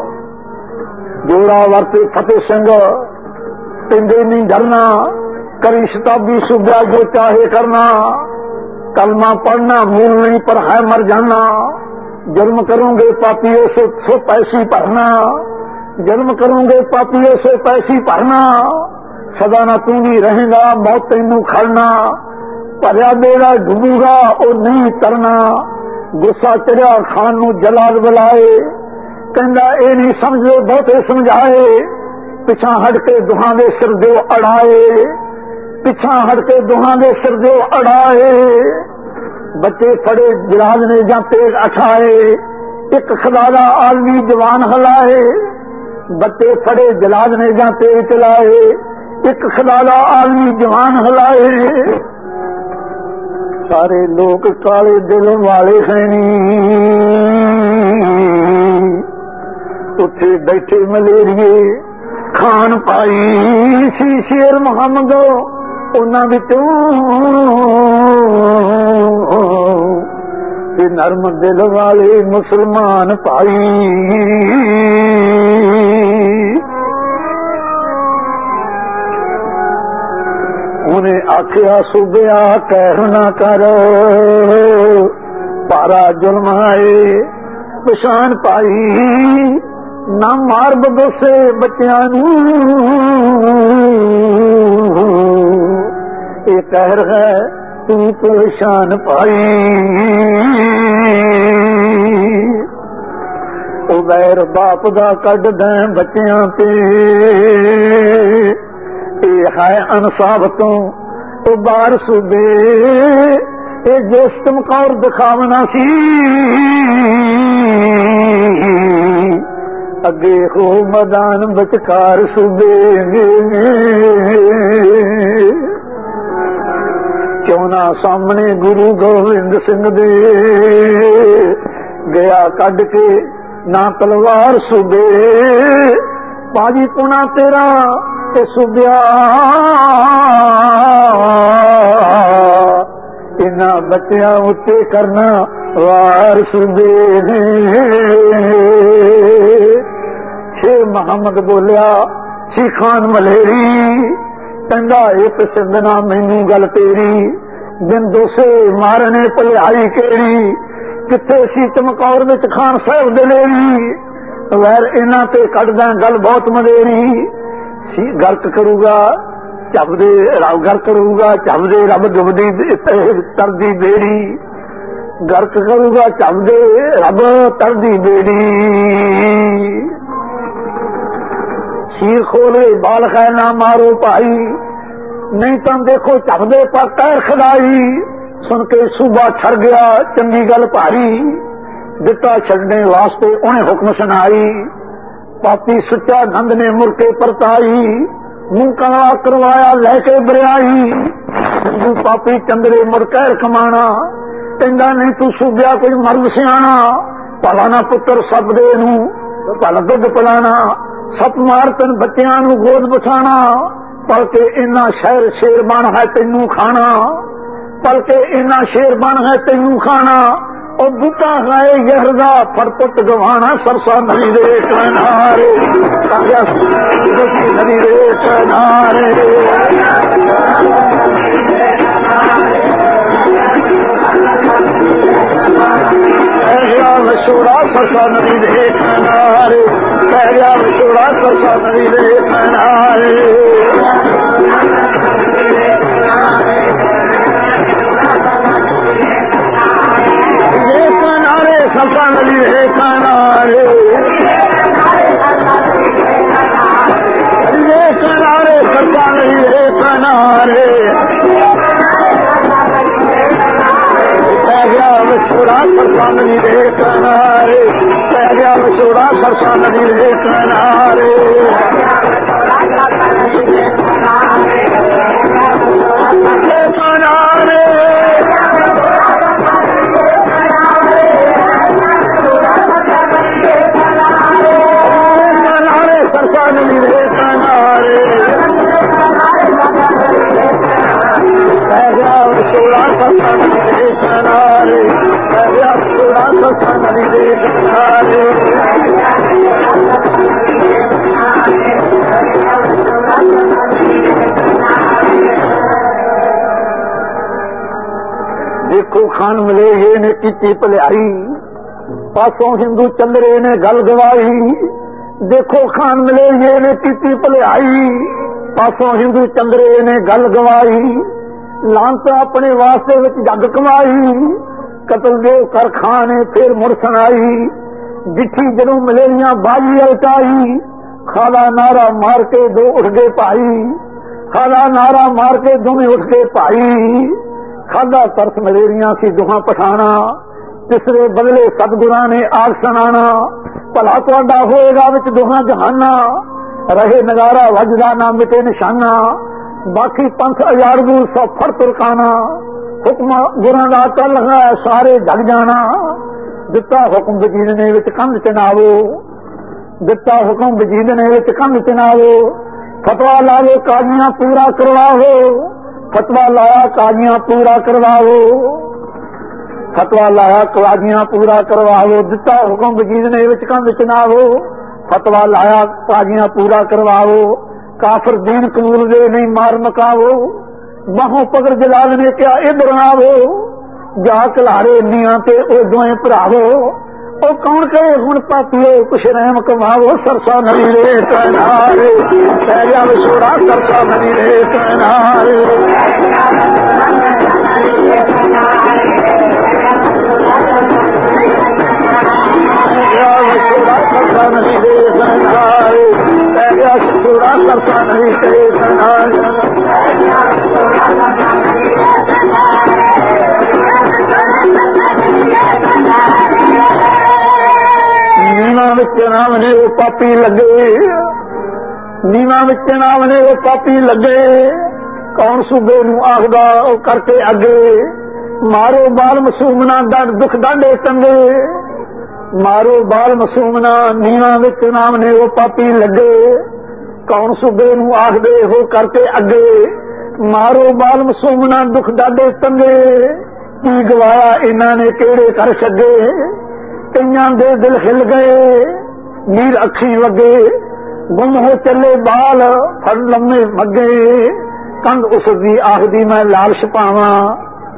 Speaker 1: जोरावर से फतेह सिंह कहंदे नहीं डरना, करी शताब्दी सूबिया जो चाहे करना, कलमा पढ़ना मूल नहीं पर है मर जाना, जन्म करूंगे पापियों से सो पैसी भरना, जन्म करूंगे पापियों से पैसी भरना, सदा ना तू भी रहेगा मौत तैनू खड़ना, भरिया बेड़ा डूबूगा और नहीं तरना, गुस्सा चढ़िया खान नू जलाल बुलाए, कहंदा ए नहीं समझे बहुते समझाए, पिछा हट के दुहां दे सिर दो अड़ाए, पिछा हट के दुहां दे सिर दो अड़ाए, बच्चे फड़े जलाल ने जा तेज अठाए, एक खदारा आलमी जवान हलाए, बच्चे फड़े जलाल ने जा तेज चलाए, एक खदारा आलमी जवान हलाए, सारे लोग काले दिल वाले हैं उठे बैठे मलेरिए खान पाई सी शेर मुहम्मद उन्हां विचों ते नरम दिल वाले मुसलमान भाई उन्हें आखिया सूबिया कहर ना कर पारा जुल्म आए पछाण पाई ना मार बदोसे बच्चियां नू ये कहर है तू परेशान पाई ओ वैर बाप दा कढ दें बच्चियां ते है अनसाब तो बार सूबे ये जोस्तम कौर दिखावना सी अगे हो मैदान बचकार सूबे क्यों ना सामने गुरु गोविंद सिंह दे गया कड के ना तलवार सूबे बाजी पुना तेरा सूबिया इना बच्चियां उत्ते करना वार सूबे शेर मोहम्मद बोलिया सी खान मलेरी कहंदा एक सिंधना मैनू गल तेरी दिन दोसे मारने भलियाई केड़ी किथे सी चमकौर विच खान साहब दलेरी वैर इन्हां ते कढदा गल बहुत मदेरी सी गर्क करूगा झपदे रब गर्क करूगा झपदे रब डुबदी तरदी बेड़ी गर्क करूगा झपदे रब तरदी बेड़ी शीर खोले बाल खै ना मारो भाई नहीं तो देखो झपदे पर पैर खड़ाई सुन के सूबा ठर गया चंगी गल भारी दिता छड़ने वास्ते उन्हें हुक्म सुनाई पापी सुचा नंद ने मुड़के परताई मुंह कला करवाया लैके बरियाई हिंदू पापी चंदरे मुड़ कैर कमाना कहंदा नहीं तू सूबिया कोई मर्द सियाना भला ना पुत्र सप दे नू भला दुध पिलाना सप मार तेन बच्चियां नू गोद बिठाना पल के इन्ना शहर शेर बन है तेनू खाना पल के इन्ना शेर बन है तेनू खाना और बूटा खाए यहरदा फटपुट गवाना सरसा नदी दे किनारे नदी दे किनारे मशूरा सरसा नदी दे किनारे पहला मशूरा सरसा नदी दे किनारे सरसा नदी दे किनारे किनारे सरसा नदी दे किनारे पहला मशूरा सरसा नदी दे किनारे पहला मशूरा सरसा नदी दे किनारे किनारे सरसा नदी दे किनारे पहला मशूरा सरसा नदी दे किनारे पहला मशूरा सरसा नदी दे किनारे देखो खान मिले ये ने की भलियाई पासों हिंदू चंद्रे ने गल गवाई देखो खान मिले ये ने की भलियाई पासों हिंदू चंद्रे ने गल गवाई लांत अपने वास्ते विच जग कमाई कतल दे कर खाने फिर मुड़ सुनाई जिठी जदों मिलेरियां बाजी अलटाई खाला नारा मार के दो उठ गए भाई खाला नारा मार के दोवें उठ गए भाई खादा तरस मलेरियां सी दुहा पठाना तिसरे बदले सतगुरां ने आग सुनाना भला तुहाडा होएगा विच दुहा जहाना रहे नगारा वजदा ना मिटे निशाना बाकी पंथ अजारगू सौ फड़ तुरकाना हुक्म गुरां दा चल है सारे जग जाना दिता हुक्म वजीदने विच कंध चनावो दिता हुक्म वजीदने विच कंध चनावो फतवा लाओ काजियां पूरा करवाओ फतवा लाया काजियां पूरा करवाओ फतवा लाया काजियां पूरा करवाओ दिता हुक्म वजीदने विच कंध चनावो फतवा लाया काजियां पूरा करवाओ काफर दीन कबूल दे नहीं मार मकावो बाहों पकड़ जलाल ने क्या इधर आवो जा कलारे निया ते ओ दोए भरावो ओ कौन कहे हुण पापियो कुछ रहम कमावो सरसा नदी दे किनारे पहला मशूरा सरसा नदी दे किनारे मशूरा सरसा नदी दे किनारे पहला मशूरा सरसा नदी दे किनारे नीवा विच नाम ने वो पापी लगे नीवा विच नाम ने वो पापी लगे कौन सूबे नू आखदा ओ करके अगे मारो बाल मसूमना डंड दुख डांडे टंगे मारो बाल मसूमना नीवा विच नाम ने वो पापी लगे कौन सूबे नू आखदे हो करके अगे मारो बाल मसूमना दुख डांडे टंगे की गवाया इन्हां ने केड़े कर छगे कईयां दे दिल हिल गए नीर अखी वगे गुम हो चले बाल फड़ लम्मे मगे कंध उसदी आखदी मैं लाल छपावा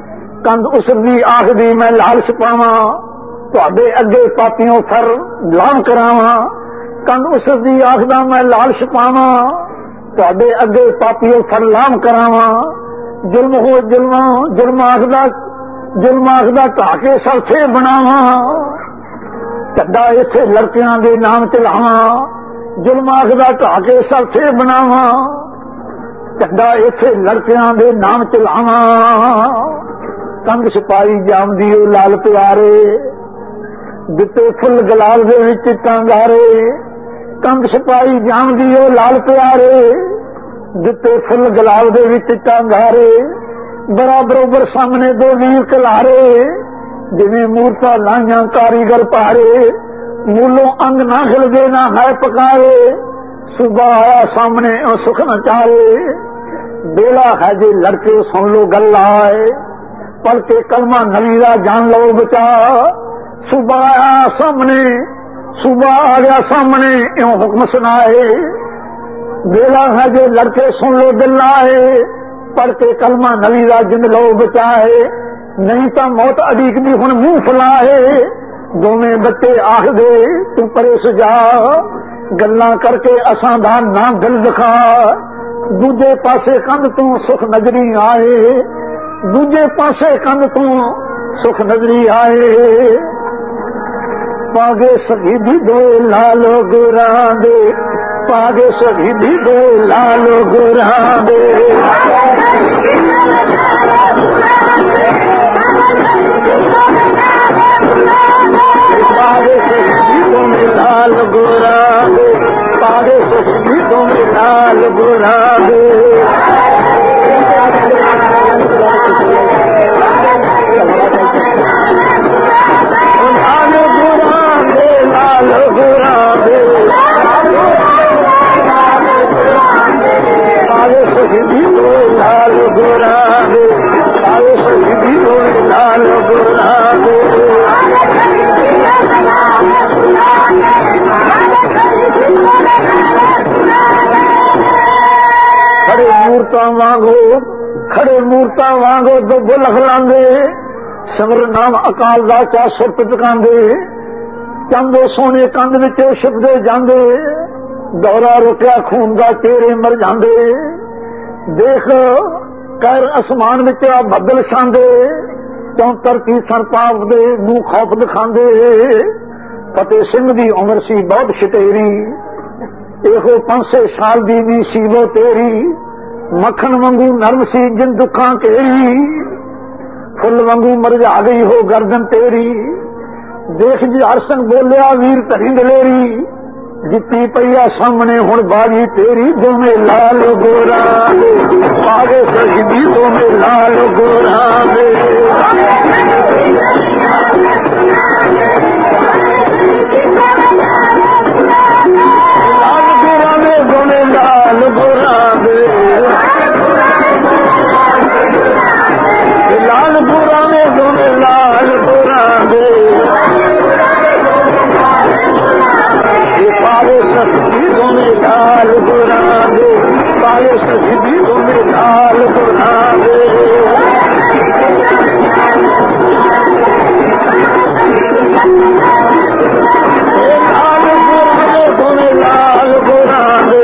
Speaker 1: कंध उसदी आखदी मैं लालच पावां तुहाडे अगे पापियों सर लाम करावां कंध उसदी आखदा मैं लालच पावां तुहाडे अगे पापियों सर लाम करावां जुल्म हो जुल्म जुल्म आखदा जुल्म आखदा ढाके सौथे बनावां झंडा इत्थे लड़कियां दे नाम चलावां जुल्म आखदा ढाके सौथे बनावां झंडा इत्थे लड़कियां दे नाम चलावां कंध छपाई जामदी ओ लाल प्यारे दिते फुल गलाल दे विच टंगारे कंध छपाई जामदी ओ लाल प्यारे दिते फुल गलाल दे विच टंगारे बड़ा बरोबर सामने दो वीर कलारे जिवें मूर्तां लाइयां कारीगर पारे मूलों अंग ना खिलदे ना है पकाए सुबह आया सामने सुख न चाहे बेला है जे लड़के सुन लो गल आए पढ़ के कलमा नवीरा जान लो बचा सुबह आया सामने सुबह आ गया सामने यो हुक्म सुनाए बेला है जे लड़के सुन लो दिल आए पढ़ के कलमा नवीरा जिंद लो बचाए नहीं तो मौत अड़ीक भी हुण मुंह फुलाए दोवें बच्चे आख दे तू परे सुजा गल्लां करके असां दा ना दिल दिखा दूजे पासे कंध तू सुख नजरी आए दूजे पासे कंध तू सुख नजरी आए पागे शहीदी दो लालो गुरां दे पागे शहीदी दो लालो गुरां दे पागे शहीदी दो लाल गुरां दे पागे शहीदी दो लाल गुरां दे लाल गुरां दे पागे शहीदी दो लाल गुरां दे पागे शहीदी दो लाल गुरां दे खड़े मूर्तां वांगो खड़े मूर्तां वांगो दुब लखलांदे सिमर नाम अकाल दा चा सुर टकांदे चंदे सोने कंध विच छिपदे जांदे दौरा रुकिया खून दा चेहरे मर जांदे देख कर आसमान विच बदल छांदे क्यों धरती सर पाप दे मुंह खौफ दिखांदे फतेह सिंह दी उम्र सी बहुत छटेरी एहो पांसे साल दी नी सी वो तेरी मक्खन वांगू नरम सी जिन दुखां केरी फुल वांगू मरझा गई हो गर्दन तेरी देख जी हरसन बोलिया वीर धरी दलेरी जितनी पईया सामने हुण बाजी तेरी दोवें लाल गोरा पागे शहीदी दोवें लाल गोरा दे लाल गोरा में दोवें लाल गोरा दे लाल गोरा में दोवें लाल गोरा दे पागे शहीदी दोवें लाल गोरा दे पागे शहीदी दोवें लाल गोरा दे लाल गोरा में दोवें लाल गोरा दे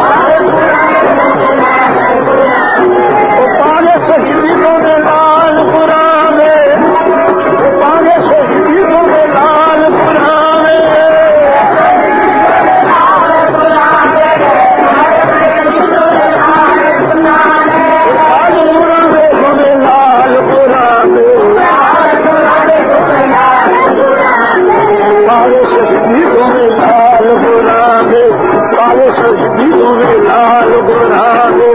Speaker 1: पागे शहीदी दोवें लाल गोरा दे पागे शहीदी दोवें लाल गोरा दे पागे शहीदी दोवें लाल गोरा दे पागे शहीदी दोवें लाल गोरा दे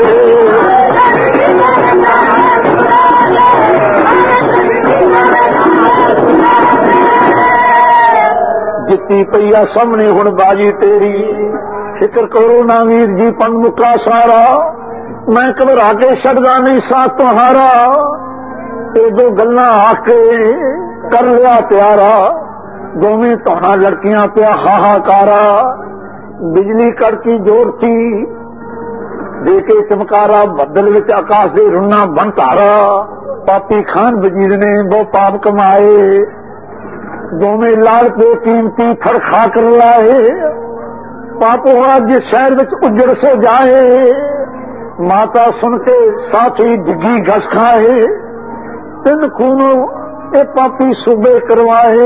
Speaker 1: जितनी पईया सामने हुण बाजी तेरी फिक्र करो ना वीर जी पंग मुक्का सारा मैं घबरा के छड़दा नहीं साथ तुम्हारा ते दो गल्लां आके कर लिया प्यारा दोवें धौना लड़कियां पिया हाहाकारा बिजली कड़की जोर थी दे के चमकारा बदल विच आकाश दे रुन्ना बन तारा पापी खान वजीर ने वो पाप कमाए, दोवें लाल पे कीमती फड़ खा कर लाए। पाप हुआ जिस शहर में उजड़ सो जाए, माता सुन के साथी डिग्गी घस खाए। तीन खूनों ए पापी सूबे करवाए,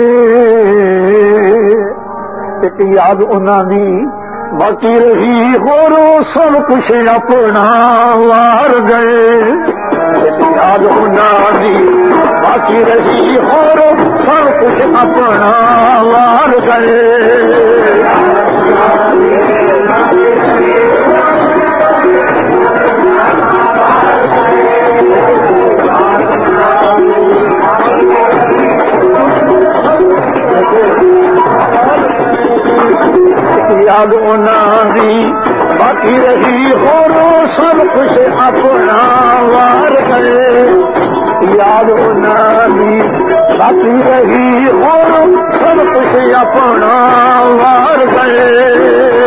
Speaker 1: एक याद उन्हां दी बाकी रही, होरो सब कुछ अपना वार गए। एक याद उन्हां दी बाकी रही, होरो सब कुछ अपना वार गए। याद उन्हां दी बाकी रही, होरो सब कुछ अपना वार गए। याद उन्हां दी बाकी रही, होरो सब कुछ अपना वार गए।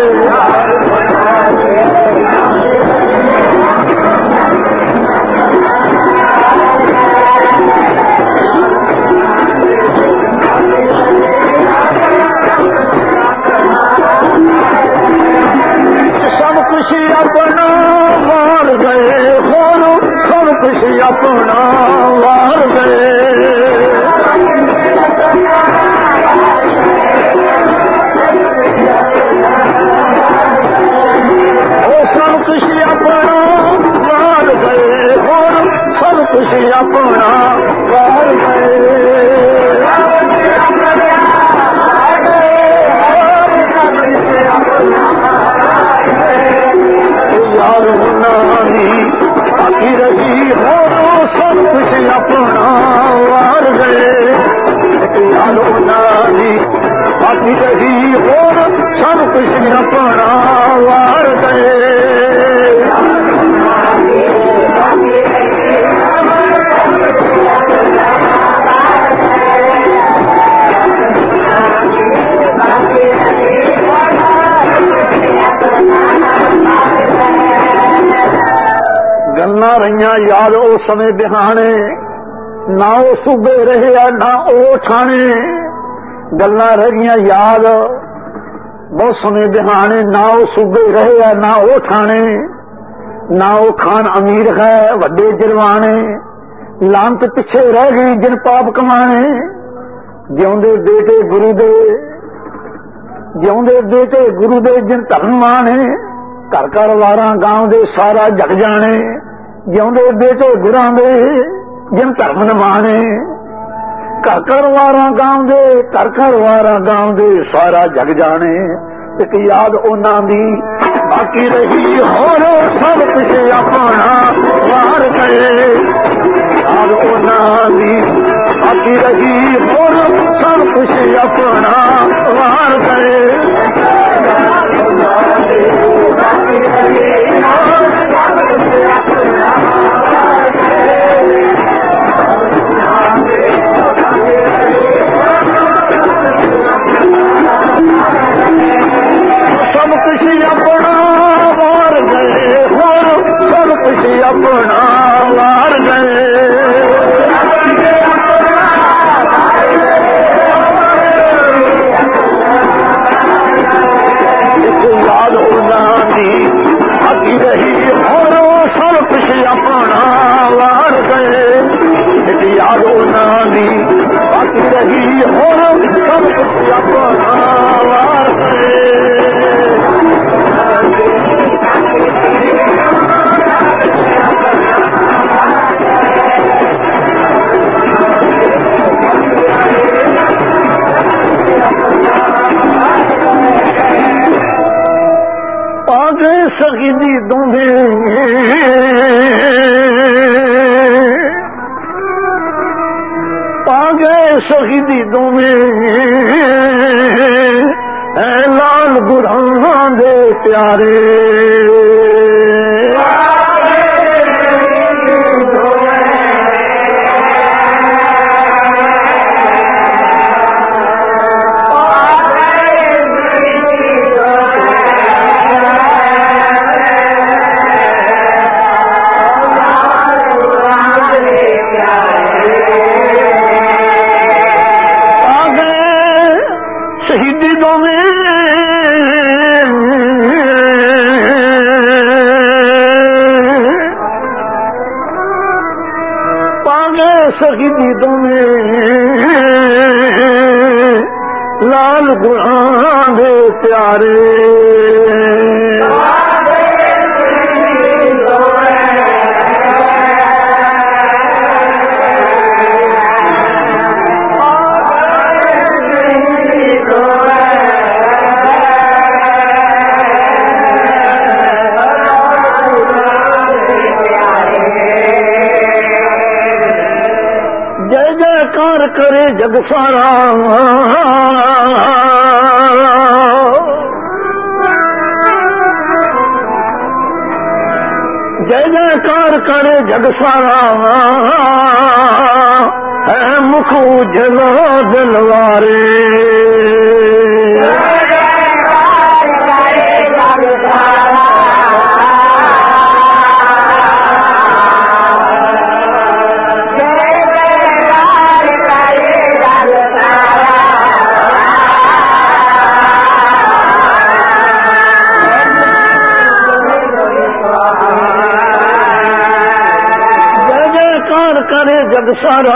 Speaker 1: अपना वार गए, होरो सब कुछ अपना वार गए। ओ सब कुछ अपना वार गए, होरो सब कुछ अपना वार गए। याद उन्हां दी बाकी रही, होरो सब कुछ अपना वार गए। याद उन्हां दी बाकी रही, होरो सब कुछ अपना वार गए। गल्लां रहियां याद ओ समय बिहाने, ना ओ सूबे रहे ना ओ ठाणे। गल्लां रहियां याद बहुत समय बिहाने, ना ओ सूबे रहे ना ओ ठाणे। ना ओ खान अमीर है वड्डे जरवाने, लांत पिछे रह गई जिन पाप कमाने। जिउंदे बेटे गुरु दे, जिउंदे बेटे गुरु दे जिन धर्म माने। घर घर वारां गांव दे सारा जग जाने, जिउंदे बेटे गुरां दे जिन धर्म निभाने। घर घर वारां गांव दे, घर घर वारां गांव दे सारा जग जाने। एक याद उन्हां दी बाकी रही, होरो सब कुछ अपना वार गए। याद उन्हां दी बाकी रही, होरो सब कुछ अपना वार गए। सब कुछ अपना वार गए, होरो सब कुछ अपना वार गए। याद उन्हां दी बाकी रही, होरो सब कुछ अपना वार गए। याद उन्हां दी बाकी रही, होरो सब कुछ अपना वार गए। आगे सखी दूंगे आगे शहीदी दूंगे, लाल गुरां दे प्यारे। शहीदी दोवें लाल गुलां दे प्यारे जयकार करे जग सारा जय जयकार करे जग सारा है मुख उजला दिलवारे करे जग सारा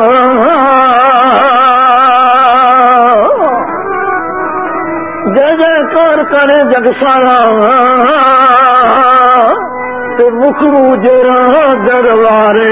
Speaker 1: जय जयकार करे जग सारा ते मुखरू जेरा दरबारे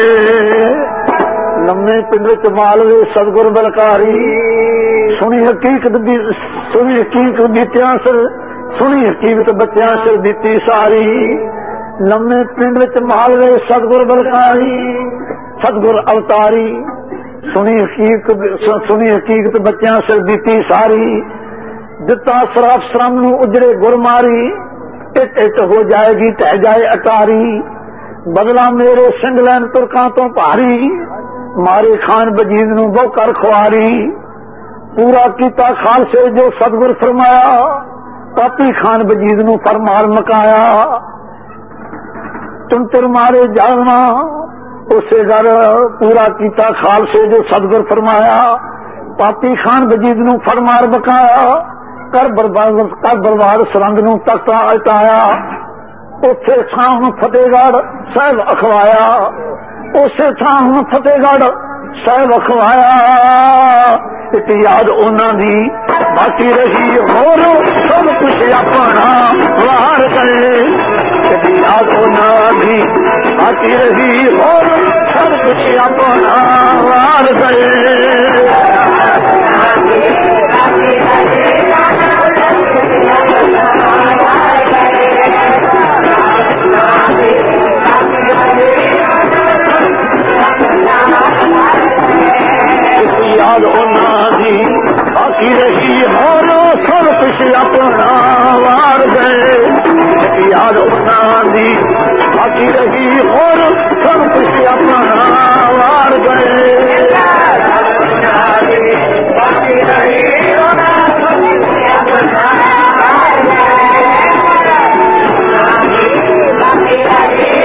Speaker 1: लम्मे पिंड च मालवे सतगुर बलकारी सुनी हकीकत दी सुनी हकीकत बीतिया सिर सुनी हकीकत बच्चिया सिर बीती सारी लम्मे पिंड विच मालवे सतगुर बलकारी सतगुर अवतारी सुनी हकीकत सुनी हकीकत बच्चिया सिर बीती सारी दिता सराफ श्रम नू उजड़े गुर मारी इट इट हो जाएगी टह जाए अटारी बदला मेरे सिंगलैन तुरकां तो भारी मारे खान बजीद नू बहु कर खुआरी पूरा कीता खालसे जो सतगुर फरमाया पापी खान बजीद नू फरमार मकाया तुंतर मारे जालमा उसे घर पूरा कीता खालसे जो सतगुर फरमाया पापी खान बजीद नू फरमार बकाया कर बर्बाद कर बर्बाद सरंग नू तख्ता अटाया उसे थां नू फतेहगढ़ साहिब अखवाया उसे थां नू फतेहगढ़ साहिब अखवाया एक याद उन्हां दी बाकी रही होर सब कुछ अपना वार गए याद होना भी बाकी रही और सब कुछ अपना वार गए याद होना भी बाकी रही और सब कुछ अपना वार गए याद होना दी बाकी रही और सब कुछ अपना वार गए बाकी रही और सब कुछ अपना वार गए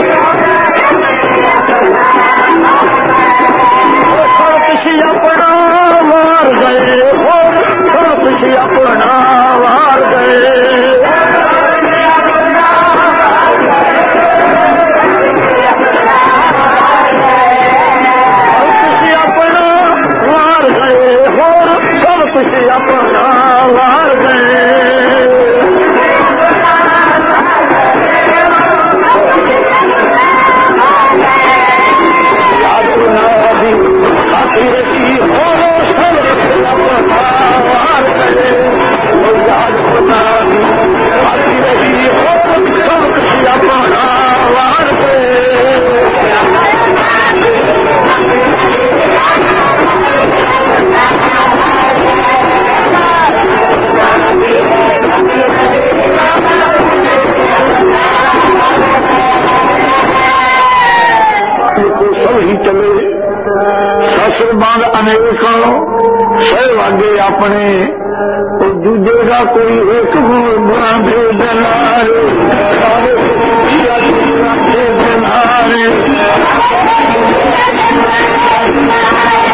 Speaker 1: सब कुछ अपना वार गए और सब कुछ अपना वार गए कुछ अपना वार गए याद होना भी बाकी रही और सब कुछ अपना वार गए याद होना भी बाकी रही और सब कुछ अपना वार गए ही चले ससुर बांध अनेक सह वागे अपने तो दूजे का कोई एक बुरा भेजनारे भेजनारे